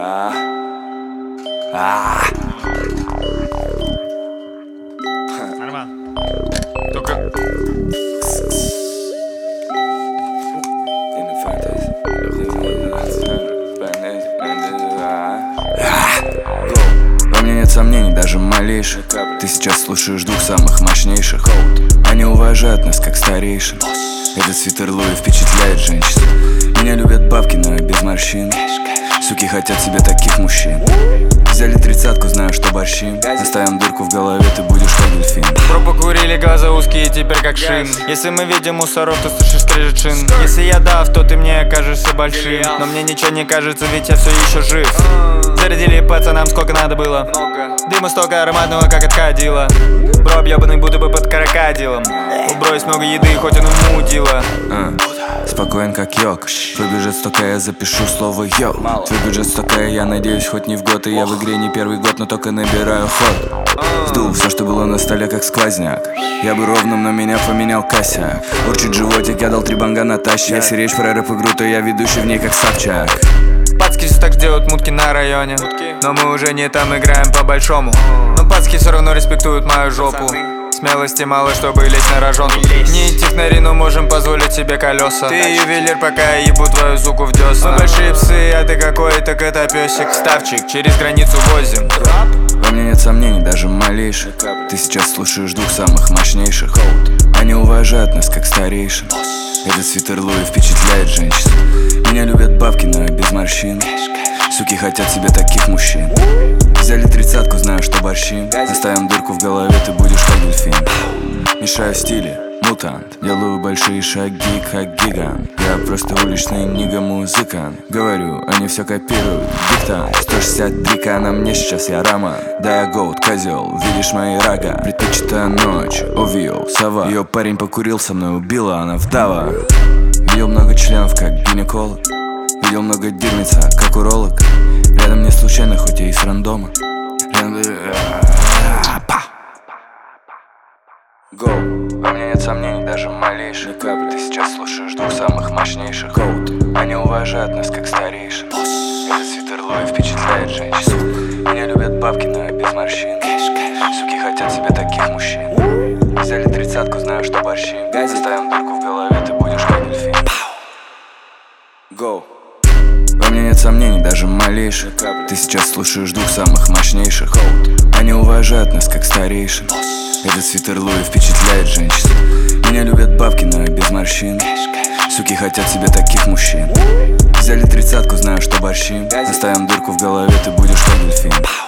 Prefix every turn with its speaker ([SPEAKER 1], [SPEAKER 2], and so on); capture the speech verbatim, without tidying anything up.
[SPEAKER 1] А. А.
[SPEAKER 2] Нормально. Только...
[SPEAKER 1] Во мне нет сомнений, даже малейших. Ты сейчас слушаешь двух самых мощнейших. Они уважают нас как старейшин. Этот свитер Луи впечатляет женщин. Меня любят бабки, но я без морщин. Суки хотят себе таких мужчин. Взяли тридцатку, знаю, что борщим. Оставим дырку в голове, ты будешь как дельфин.
[SPEAKER 2] Про покурили, глаза узкие, теперь как шин. Если мы видим мусоров, то слышишь скрежет шин. Если я дав, то ты мне окажешься большим. Но мне ничего не кажется, ведь я все еще жив. Зарядили пацанам сколько надо было. Дыма столько ароматного, как от кадила. Бро объебанный, будто бы под крокодилом. Убрось много еды, хоть он и мудила.
[SPEAKER 1] uh. Спокоен как йог. Твой бюджет столько, я запишу слово йо. Твой бюджет столько, я надеюсь, хоть не в год. И я в игре не первый год, но только набираю ход. Сдул все, что было на столе, как сквозняк. Я бы ровным, но меня поменял косяк. Урчит животик, я дал три банга Натаще. Если речь про рэп-игру, то я ведущий в ней как Собчак.
[SPEAKER 2] Пацки все так делают мутки на районе. Но мы уже не там играем по-большому. Но пацки все равно респектуют мою жопу. Смелости мало, чтобы лезть на рожон. Не технари, но можем позволить себе колеса. Ты ювелир, пока я ебу твою суку в десна. Мы большие псы, а ты какой-то котопесик. Ставчик, через границу возим.
[SPEAKER 1] Во мне нет сомнений, даже малейших. Ты сейчас слушаешь двух самых мощнейших. Они уважают нас как старейшин. Этот свитер Луи впечатляет женщин. Меня любят бабки, но я без морщин. Суки хотят себе таких мужчин. Взяли тридцатку, знаю, что борщим. Оставим дырку в голове, ты будешь как дельфин. Мешаю стили, мутант. Делаю большие шаги, как гигант. Я просто уличный нига-музыкант. Говорю, они все копируют, диктант. сто шестьдесят дрика на мне сейчас, я Роман. Да я Голд, козел, видишь мои рога. Предпочитаю ночь, увидел, сова. Ее парень покурил со мной, убила, она вдова. Видел много членов, как гинеколог. Видел много дерьмица, как уролог. Рядом не случайно, хоть я и с рандома. Рядом... Go. Во мне нет сомнений, даже малейших. Ты сейчас слушаешь двух самых мощнейших. Code. Они уважают нас как старейшин. Этот свитер Луи впечатляет женщин. Меня любят бабки, но я без морщин. Суки хотят себе таких мужчин. Взяли тридцатку, знаю, что борщим. Заставим дырку в голове, ты будешь как дельфин. Go. Во мне нет сомнений, даже малейших. Ты сейчас слушаешь двух самых мощнейших. Они уважают нас как старейшин. Этот свитер Луи впечатляет женщин. Меня любят бабки, но я без морщин. Суки хотят себе таких мужчин. Взяли тридцатку, знаю, что борщим. Заставим дырку в голове, ты будешь как дельфин.